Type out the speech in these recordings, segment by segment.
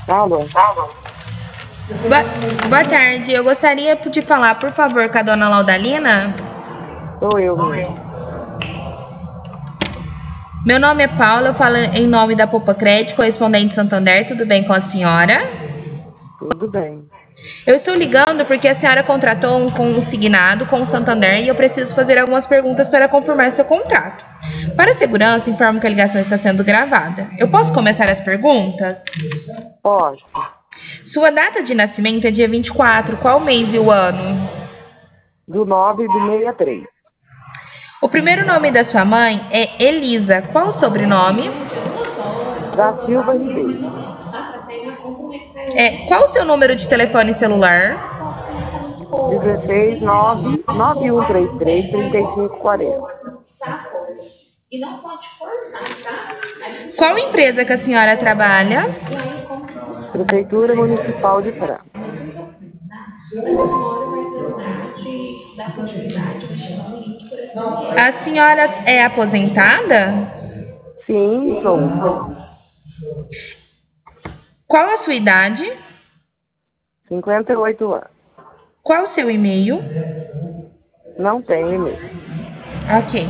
Alô? Boa tarde, eu gostaria de falar, por favor, com a dona Laudalina. Sou eu mesmo. Meu nome é Paula, eu falo em nome da Poupa Crédito, correspondente Santander, tudo bem com a senhora? Tudo bem. Eu estou ligando porque a senhora contratou um consignado com o Santander e eu preciso fazer algumas perguntas para confirmar seu contrato. Para a segurança, informo que a ligação está sendo gravada. Eu posso começar as perguntas? Pode. Sua data de nascimento é dia 24, qual mês e o ano? Do 9 do 63. O primeiro nome da sua mãe é Elisa, qual o sobrenome? Da Silva Ribeiro. Qual o seu número de telefone celular? 16 9 9133 3540. Qual empresa que a senhora trabalha? Prefeitura Municipal de Franca. A senhora é aposentada? Sim, sou. Qual a sua idade? 58 anos. Qual o seu e-mail? Não tenho e-mail. Ok.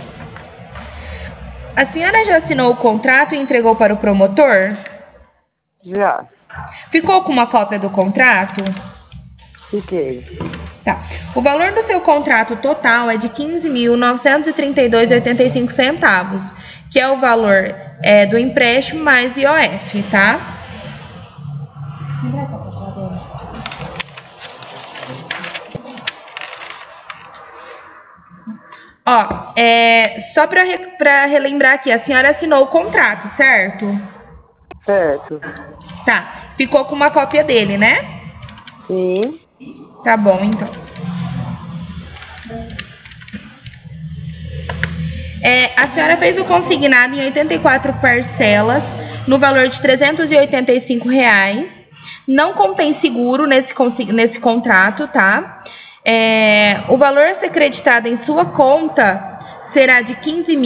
A senhora já assinou o contrato e entregou para o promotor? Já. Ficou com uma cópia do contrato? Fiquei. Tá. O valor do seu contrato total é de R$ 15.932,85, que é o valor do empréstimo mais IOF, tá? Ó, só para relembrar aqui, a senhora assinou o contrato, certo? Certo. Tá. Ficou com uma cópia dele, né? Sim. Tá bom, então. A senhora fez o consignado em 84 parcelas, no valor de R$ 385. Não contém seguro nesse contrato, tá? O valor a ser creditado em sua conta será de R$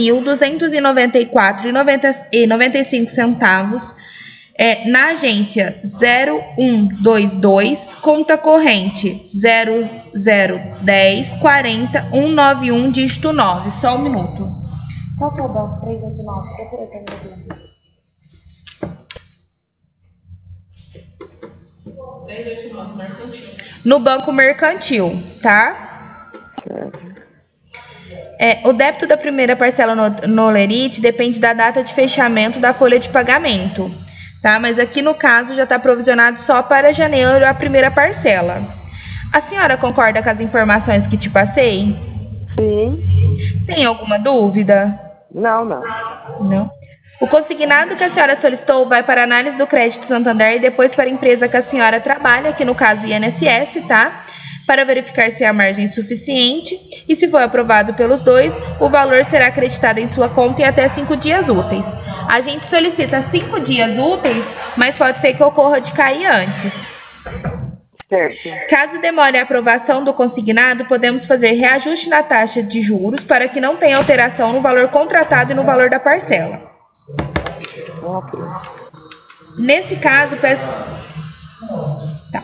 15.294,95, na agência 0122, conta corrente 0010 40 191, dígito 9. Só um minuto. Qual que é o banco? 389. No Banco Mercantil, tá? Certo. O débito da primeira parcela no Lerite depende da data de fechamento da folha de pagamento, tá? Mas aqui no caso já está provisionado só para janeiro a primeira parcela. A senhora concorda com as informações que te passei? Sim. Tem alguma dúvida? Não. Não. O consignado que a senhora solicitou vai para análise do crédito Santander e depois para a empresa que a senhora trabalha, que no caso INSS, tá? Para verificar se há margem suficiente e se for aprovado pelos dois, o valor será acreditado em sua conta em até 5 dias úteis. A gente solicita 5 dias úteis, mas pode ser que ocorra de cair antes. Certo. Caso demore a aprovação do consignado, podemos fazer reajuste na taxa de juros para que não tenha alteração no valor contratado e no valor da parcela. Ok. Nesse caso, peço... Tá.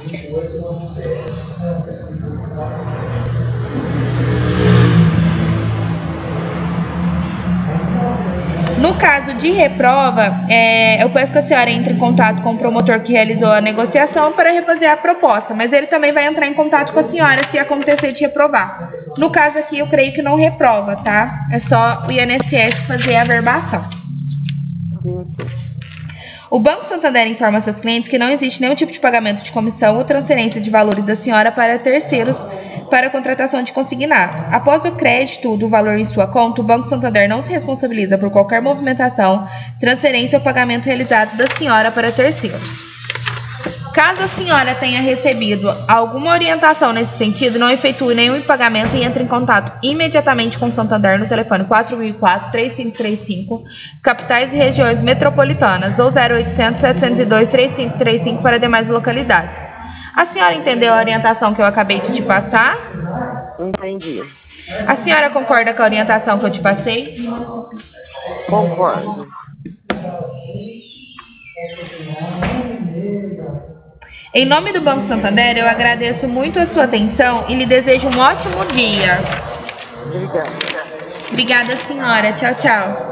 No caso de reprova, eu peço que a senhora entre em contato com o promotor que realizou a negociação para refazer a proposta, mas ele também vai entrar em contato com a senhora se acontecer de reprovar. No caso aqui, eu creio que não reprova, tá? É só o INSS fazer a averbação. Sim. O Banco Santander informa a seus clientes que não existe nenhum tipo de pagamento de comissão ou transferência de valores da senhora para terceiros para a contratação de consignado. Após o crédito do valor em sua conta, o Banco Santander não se responsabiliza por qualquer movimentação, transferência ou pagamento realizado da senhora para terceiros. Caso a senhora tenha recebido alguma orientação nesse sentido, não efetue nenhum pagamento e entre em contato imediatamente com o Santander no telefone 4004-3535, capitais e regiões metropolitanas, ou 0800-702-3535 para demais localidades. A senhora entendeu a orientação que eu acabei de te passar? Entendi. A senhora concorda com a orientação que eu te passei? Concordo. Em nome do Banco Santander, eu agradeço muito a sua atenção e lhe desejo um ótimo dia. Obrigada. Obrigada, senhora. Tchau, tchau.